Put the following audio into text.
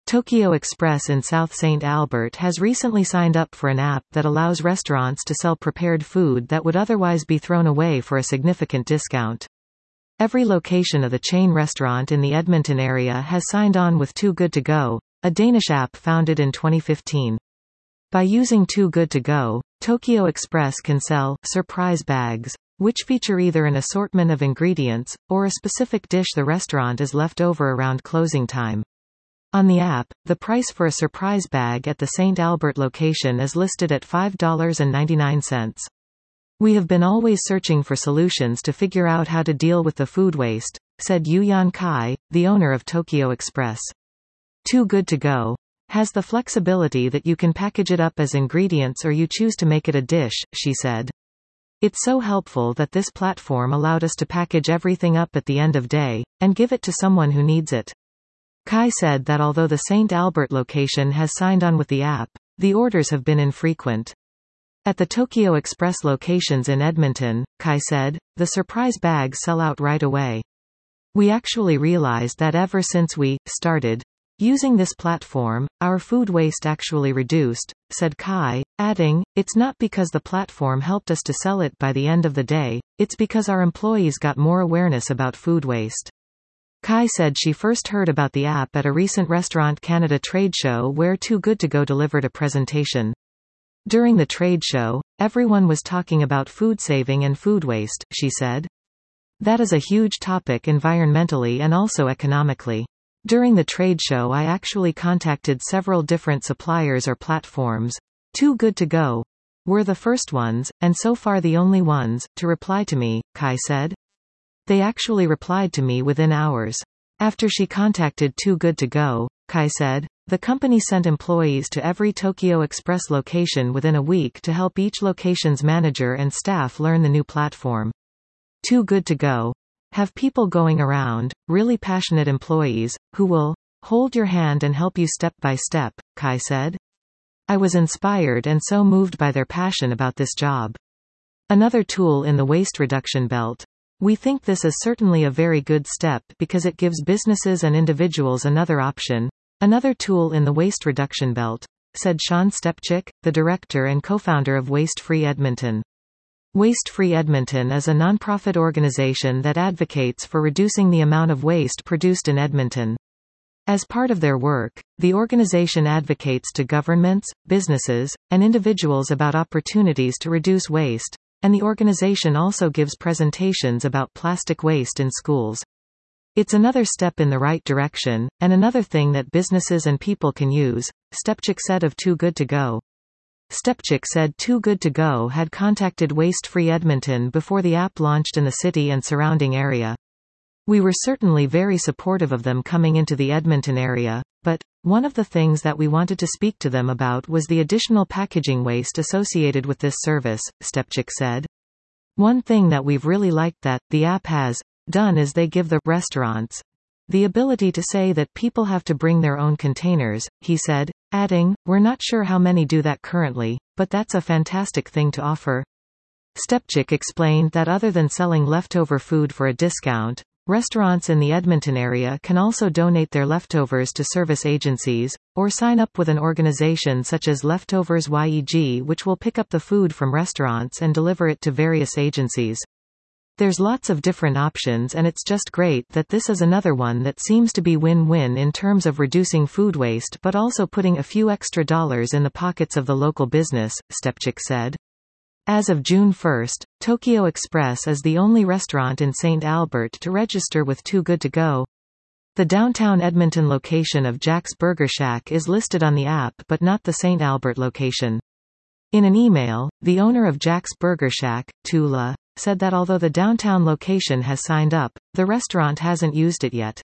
Tokyo Express in South St. Albert has recently signed up for an app that allows restaurants to sell prepared food that would otherwise be thrown away for a significant discount. Every location of the chain restaurant in the Edmonton area has signed on with Too Good To Go, a Danish app founded in 2015. By using Too Good To Go, Tokyo Express can sell surprise bags, which feature either an assortment of ingredients, or a specific dish the restaurant is left over around closing time. On the app, the price for a surprise bag at the St. Albert location is listed at $5.99. We have been always searching for solutions to figure out how to deal with the food waste, said Yuyan Kai, the owner of Tokyo Express. Too Good To Go has the flexibility that you can package it up as ingredients or you choose to make it a dish, she said. It's so helpful that this platform allowed us to package everything up at the end of day, and give it to someone who needs it. Kai said that although the St. Albert location has signed on with the app, the orders have been infrequent. At the Tokyo Express locations in Edmonton, Kai said, the surprise bags sell out right away. We actually realized that ever since we started using this platform, our food waste actually reduced, said Kai, adding, it's not because the platform helped us to sell it by the end of the day, it's because our employees got more awareness about food waste. Kai said she first heard about the app at a recent Restaurant Canada trade show where Too Good To Go delivered a presentation. During the trade show, everyone was talking about food saving and food waste, she said. That is a huge topic environmentally and also economically. During the trade show I actually contacted several different suppliers or platforms. Too Good To Go were the first ones, and so far the only ones, to reply to me, Kai said. They actually replied to me within hours. After she contacted Too Good To Go, Kai said, the company sent employees to every Tokyo Express location within a week to help each location's manager and staff learn the new platform. Too Good To Go have people going around, really passionate employees, who will hold your hand and help you step by step, Kai said. I was inspired and so moved by their passion about this job. Another tool in the waste reduction belt. We think this is certainly a very good step because it gives businesses and individuals another option. Another tool in the waste reduction belt, said Sean Stepchick, the director and co-founder of Waste Free Edmonton. Waste Free Edmonton is a nonprofit organization that advocates for reducing the amount of waste produced in Edmonton. As part of their work, the organization advocates to governments, businesses, and individuals about opportunities to reduce waste, and the organization also gives presentations about plastic waste in schools. It's another step in the right direction, and another thing that businesses and people can use, Stepchick said of Too Good To Go. Stepchick said Too Good To Go had contacted Waste Free Edmonton before the app launched in the city and surrounding area. We were certainly very supportive of them coming into the Edmonton area, but one of the things that we wanted to speak to them about was the additional packaging waste associated with this service, Stepchick said. One thing that we've really liked that the app has done is they give the restaurants the ability to say that people have to bring their own containers, he said, adding, we're not sure how many do that currently, but that's a fantastic thing to offer. Stepchick explained that other than selling leftover food for a discount, restaurants in the Edmonton area can also donate their leftovers to service agencies, or sign up with an organization such as Leftovers YEG, which will pick up the food from restaurants and deliver it to various agencies. There's lots of different options and it's just great that this is another one that seems to be win-win in terms of reducing food waste but also putting a few extra dollars in the pockets of the local business, Stepchick said. As of June 1, Tokyo Express is the only restaurant in St. Albert to register with Too Good To Go. The downtown Edmonton location of Jack's Burger Shack is listed on the app but not the St. Albert location. In an email, the owner of Jack's Burger Shack, Tula, said that although the downtown location has signed up, the restaurant hasn't used it yet.